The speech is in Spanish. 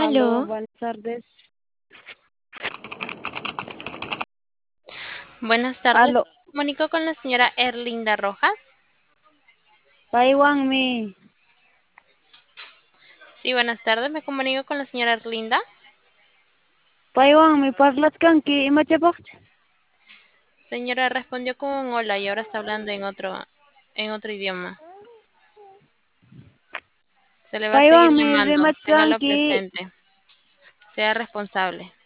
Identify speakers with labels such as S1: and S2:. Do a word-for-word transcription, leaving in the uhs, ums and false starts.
S1: Aló,
S2: Aló,
S1: buenas tardes.
S2: buenas tardes.
S1: Aló,
S2: Me comunico con la señora Erlinda Rojas.
S1: paiwanmi,
S2: Sí, buenas tardes. Me comunico con la señora Erlinda.
S1: paiwanmi parlatkanki imachapaqcha.
S2: Señora, respondió con un hola y ahora está hablando en otro, en otro idioma. Se le va a seguir
S1: Paiwanmi
S2: llamando. Téngalo
S1: rimachkanki,
S2: presente. Sea responsable.